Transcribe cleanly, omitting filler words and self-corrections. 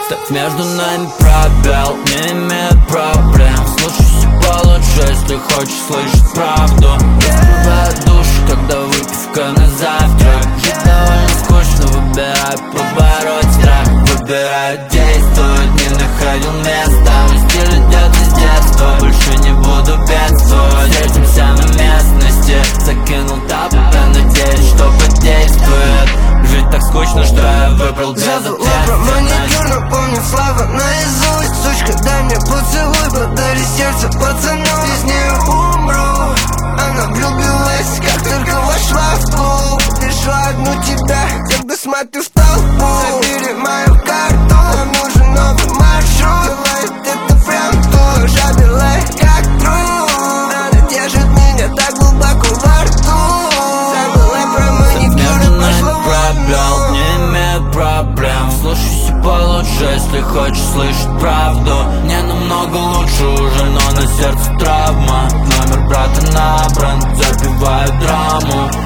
Ставь между нами пробел, не имеет проблем. Слушайся получше, если хочешь слышать правду. Раскрывает душу, когда выпивка на завтрак. Жить довольно скучно, выбирай побороть страх. Выбирай действовать, не находил места. Мой стиль идет из детства, больше не буду бедствовать. Встретимся на местности, закинул тапы, надеюсь, что подействует. Жить так скучно, что я выбрал безответственность. Забыла про маникюр, но помню слова наизусть. Сучка, дай мне поцелуй, подари сердце пацану. Без нее умру. Она влюбилась, как только вошла в клуб. Нашла одну тебя, когда смотрю в толпу. Забери мою карту, нам нужен новый маршрут. Бывает это прям то, жабелай, как труп. Она держит меня так глубоко во рту. Забыла про маникюр, пошла пробел, не имеет проблем. Слушайся получше, если хочешь слышать правду. Не намного лучше уже, но на сердце травма. Номер брата набран, запиваю драму.